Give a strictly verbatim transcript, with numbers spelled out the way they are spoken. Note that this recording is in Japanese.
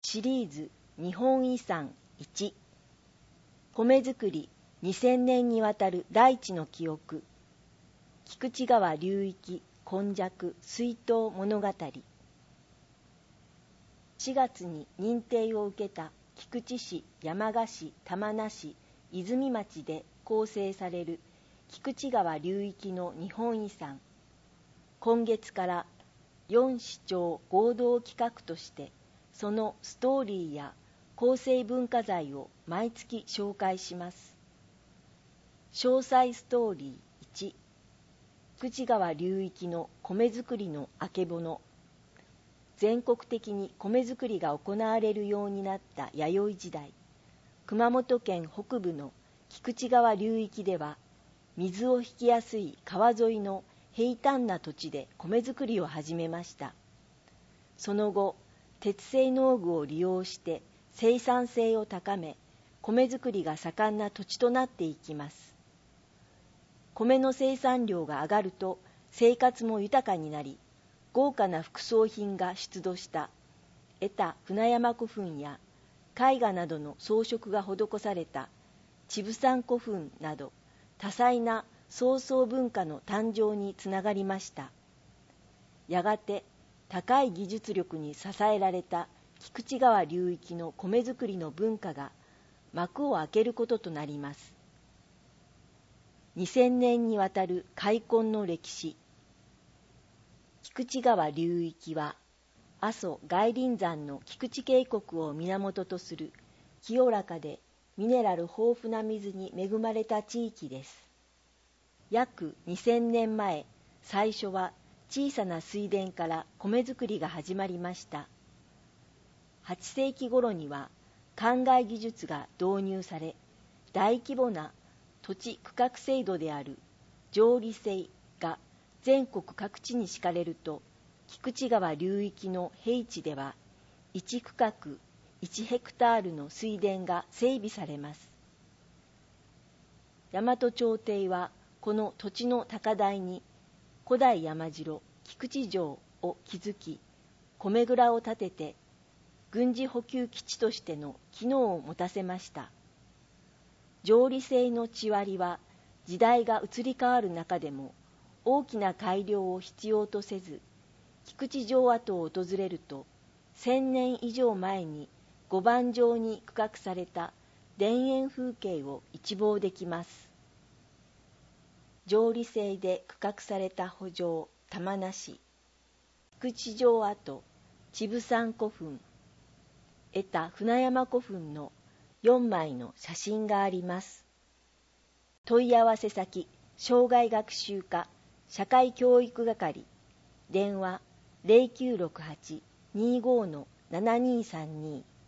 シリーズ日本遺産いち、米作りにせんねんにわたる大地の記憶、菊池川流域今昔水筒物語。しがつに認定を受けた菊池市、山鹿市、玉名市、泉町で構成される菊池川流域の日本遺産。今月からよん市町合同企画としてそのストーリーや構成文化財を毎月紹介します。詳細ストーリーいち、菊池川流域の米作りのあけぼの。全国的に米作りが行われるようになった弥生時代、熊本県北部の菊池川流域では、水を引きやすい川沿いの平坦な土地で米作りを始めました。その後、鉄製農具を利用して生産性を高め、米作りが盛んな土地となっていきます。米の生産量が上がると生活も豊かになり、豪華な副葬品が出土した得た船山古墳や絵画などの装飾が施された千布山古墳など多彩な装装文化の誕生につながりました。やがて高い技術力に支えられた菊池川流域の米作りの文化が幕を開けることとなります。にせんねんにわたる開墾の歴史。菊池川流域は阿蘇外輪山の菊池渓谷を源とする清らかでミネラル豊富な水に恵まれた地域です。約にせんねんまえ、最初は小さな水田から米作りが始まりました。はちせいき頃には灌漑技術が導入され、大規模な土地区画制度である条理制が全国各地に敷かれると、菊池川流域の平地ではいち区画いちヘクタールの水田が整備されます。大和朝廷はこの土地の高台に古代山城菊池城を築き、米蔵を建てて軍事補給基地としての機能を持たせました。条理制の地割りは時代が移り変わる中でも大きな改良を必要とせず、菊池城跡を訪れるとせんねん以上前に碁盤状に区画された田園風景を一望できます。条理制で区画された圃場玉名市、菊池城跡、千布山古墳、得た船山古墳のよんまいの写真があります。問い合わせ先、生涯学習課社会教育係、電話 ゼロきゅうろくはち にーごー ななにーさんにー